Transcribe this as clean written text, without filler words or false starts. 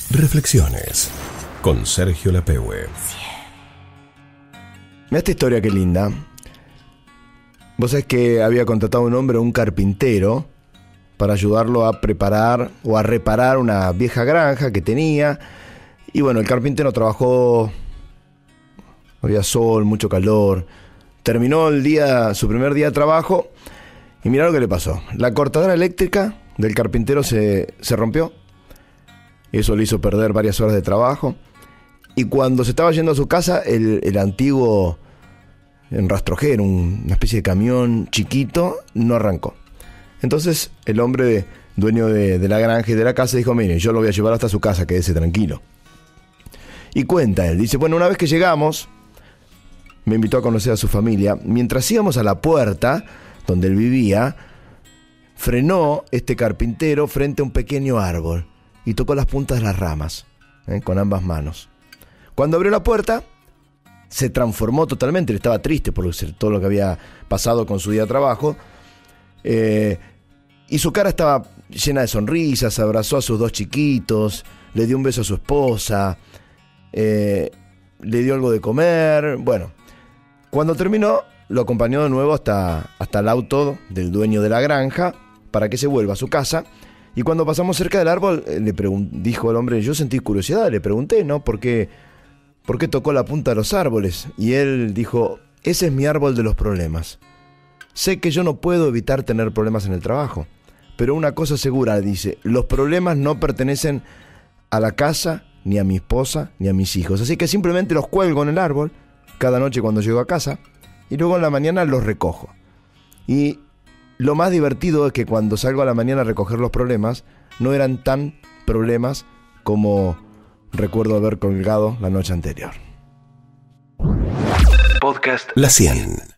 Reflexiones con Sergio Lapehue. Mira esta historia, qué linda. Vos sabés que había contratado a un hombre, un carpintero, para ayudarlo a preparar o a reparar una vieja granja que tenía. Y bueno, el carpintero trabajó, había sol, mucho calor. Terminó el día, su primer día de trabajo, y mirá lo que le pasó. La cortadora eléctrica del carpintero se rompió. Eso le hizo perder varias horas de trabajo. Y cuando se estaba yendo a su casa, el antiguo rastrojero, una especie de camión chiquito, no arrancó. Entonces el hombre dueño de la granja y de la casa dijo: mire, yo lo voy a llevar hasta su casa, quédese tranquilo. Y cuenta él, dice: bueno, una vez que llegamos, me invitó a conocer a su familia. Mientras íbamos a la puerta donde él vivía, frenó este carpintero frente a un pequeño árbol y tocó las puntas de las ramas, con ambas manos. Cuando abrió la puerta, se transformó totalmente. Él estaba triste por todo lo que había pasado con su día de trabajo. Y su cara estaba llena de sonrisas. Abrazó a sus dos chiquitos, le dio un beso a su esposa, le dio algo de comer. Bueno, cuando terminó, lo acompañó de nuevo hasta el auto del dueño de la granja para que se vuelva a su casa. Y cuando pasamos cerca del árbol, dijo el hombre: yo sentí curiosidad, le pregunté, ¿no? ¿Por qué tocó la punta de los árboles? Y él dijo: ese es mi árbol de los problemas. Sé que yo no puedo evitar tener problemas en el trabajo, pero una cosa segura, dice: los problemas no pertenecen a la casa, ni a mi esposa, ni a mis hijos. Así que simplemente los cuelgo en el árbol cada noche cuando llego a casa, y luego en la mañana los recojo. Y lo más divertido es que cuando salgo a la mañana a recoger los problemas, no eran tan problemas como recuerdo haber colgado la noche anterior. Podcast La 100.